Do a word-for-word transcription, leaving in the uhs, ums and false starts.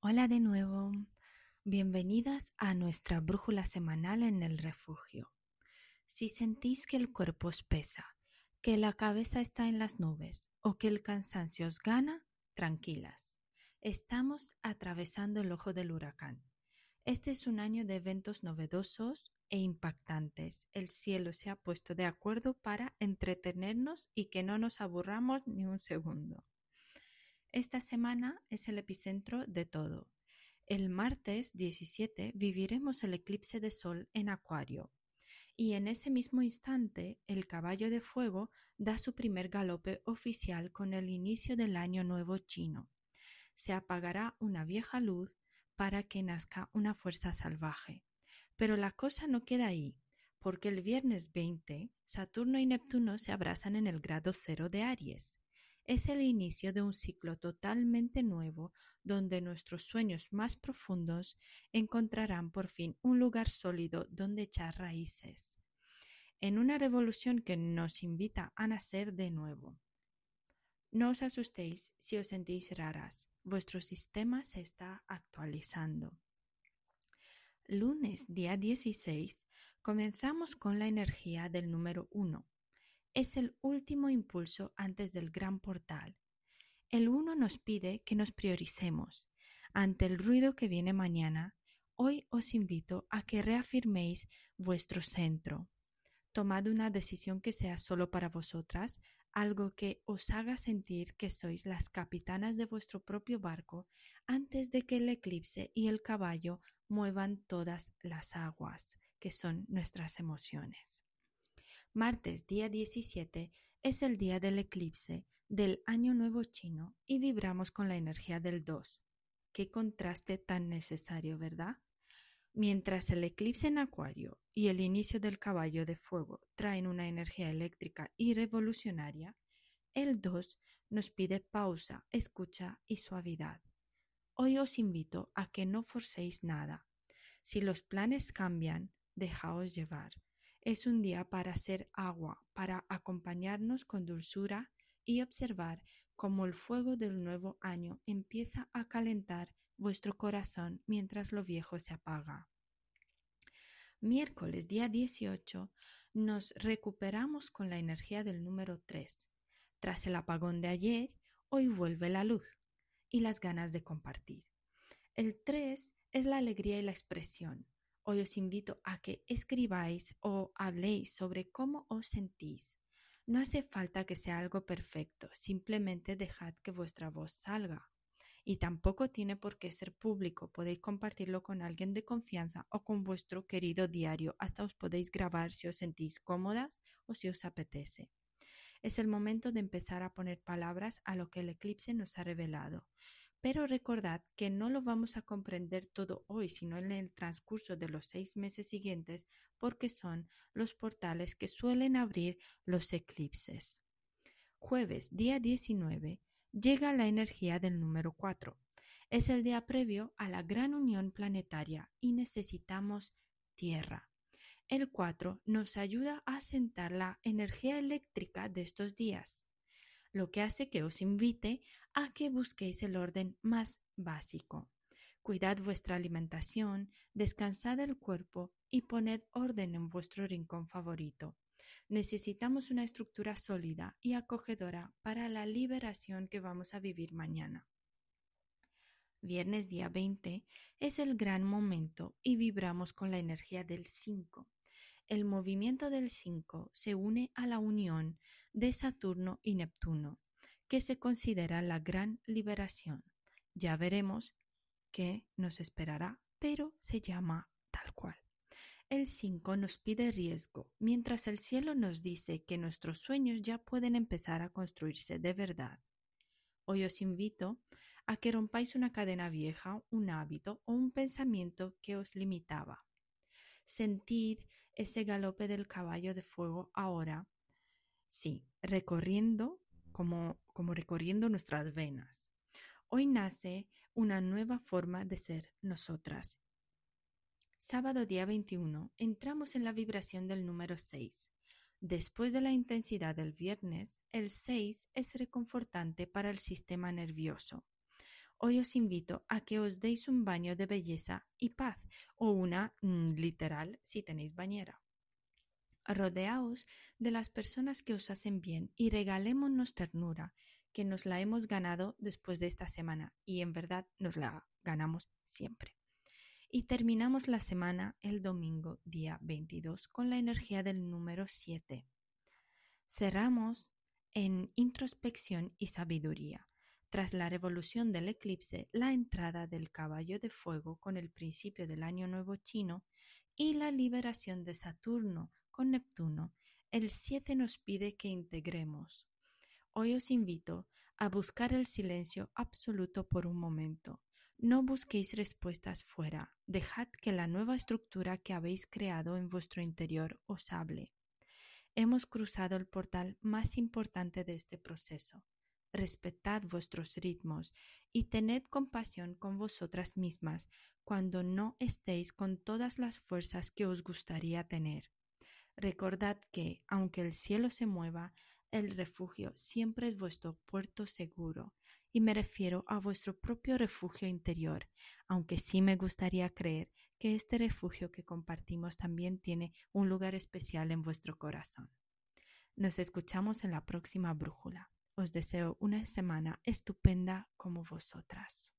Hola de nuevo, bienvenidas a nuestra brújula semanal en el refugio. Si sentís que el cuerpo os pesa, que la cabeza está en las nubes o que el cansancio os gana, tranquilas. Estamos atravesando el ojo del huracán. Este es un año de eventos novedosos e impactantes. El cielo se ha puesto de acuerdo para entretenernos y que no nos aburramos ni un segundo. Esta semana es el epicentro de todo. El martes diecisiete viviremos el eclipse de sol en Acuario y en ese mismo instante el caballo de fuego da su primer galope oficial con el inicio del año nuevo chino. Se apagará una vieja luz para que nazca una fuerza salvaje. Pero la cosa no queda ahí, porque el viernes veinte Saturno y Neptuno se abrazan en el grado cero de Aries. Es el inicio de un ciclo totalmente nuevo donde nuestros sueños más profundos encontrarán por fin un lugar sólido donde echar raíces, en una revolución que nos invita a nacer de nuevo. No os asustéis si os sentís raras, vuestro sistema se está actualizando. Lunes, día dieciséis, comenzamos con la energía del número uno. Es el último impulso antes del gran portal. El uno nos pide que nos prioricemos. Ante el ruido que viene mañana, hoy os invito a que reafirméis vuestro centro. Tomad una decisión que sea solo para vosotras, algo que os haga sentir que sois las capitanas de vuestro propio barco antes de que el eclipse y el caballo muevan todas las aguas, que son nuestras emociones. Martes, día diecisiete, es el día del eclipse del Año Nuevo Chino y vibramos con la energía del dos. Qué contraste tan necesario, ¿verdad? Mientras el eclipse en Acuario y el inicio del caballo de fuego traen una energía eléctrica y revolucionaria, el dos nos pide pausa, escucha y suavidad. Hoy os invito a que no forcéis nada. Si los planes cambian, dejaos llevar. Es un día para hacer agua, para acompañarnos con dulzura y observar cómo el fuego del nuevo año empieza a calentar vuestro corazón mientras lo viejo se apaga. Miércoles, día dieciocho, nos recuperamos con la energía del número tres. Tras el apagón de ayer, hoy vuelve la luz y las ganas de compartir. El tres es la alegría y la expresión. Hoy os invito a que escribáis o habléis sobre cómo os sentís. No hace falta que sea algo perfecto, simplemente dejad que vuestra voz salga. Y tampoco tiene por qué ser público, podéis compartirlo con alguien de confianza o con vuestro querido diario, hasta os podéis grabar si os sentís cómodas o si os apetece. Es el momento de empezar a poner palabras a lo que el eclipse nos ha revelado. Pero recordad que no lo vamos a comprender todo hoy, sino en el transcurso de los seis meses siguientes, porque son los portales que suelen abrir los eclipses. Jueves, día diecinueve, llega la energía del número cuatro. Es el día previo a la gran unión planetaria y necesitamos tierra. El cuatro nos ayuda a sentar la energía eléctrica de estos días, lo que hace que os invite a que busquéis el orden más básico. Cuidad vuestra alimentación, descansad el cuerpo y poned orden en vuestro rincón favorito. Necesitamos una estructura sólida y acogedora para la liberación que vamos a vivir mañana. Viernes día veinte es el gran momento y vibramos con la energía del cinco. El movimiento del cinco se une a la unión de Saturno y Neptuno, que se considera la gran liberación. Ya veremos qué nos esperará, pero se llama tal cual. El cinco nos pide riesgo, mientras el cielo nos dice que nuestros sueños ya pueden empezar a construirse de verdad. Hoy os invito a que rompáis una cadena vieja, un hábito o un pensamiento que os limitaba. Sentid ese galope del caballo de fuego ahora, sí, recorriendo como, como recorriendo nuestras venas. Hoy nace una nueva forma de ser nosotras. Sábado día veintiuno, entramos en la vibración del número seis. Después de la intensidad del viernes, el seis es reconfortante para el sistema nervioso. Hoy os invito a que os deis un baño de belleza y paz, o una mm, literal si tenéis bañera. Rodeaos de las personas que os hacen bien y regalémonos ternura, que nos la hemos ganado después de esta semana y en verdad nos la ganamos siempre. Y terminamos la semana el domingo día veintidós con la energía del número siete. Cerramos en introspección y sabiduría. Tras la revolución del eclipse, la entrada del caballo de fuego con el principio del año nuevo chino y la liberación de Saturno con Neptuno, el siete nos pide que integremos. Hoy os invito a buscar el silencio absoluto por un momento. No busquéis respuestas fuera. Dejad que la nueva estructura que habéis creado en vuestro interior os hable. Hemos cruzado el portal más importante de este proceso. Respetad vuestros ritmos y tened compasión con vosotras mismas cuando no estéis con todas las fuerzas que os gustaría tener. Recordad que, aunque el cielo se mueva, el refugio siempre es vuestro puerto seguro, y me refiero a vuestro propio refugio interior, aunque sí me gustaría creer que este refugio que compartimos también tiene un lugar especial en vuestro corazón. Nos escuchamos en la próxima brújula. Os deseo una semana estupenda como vosotras.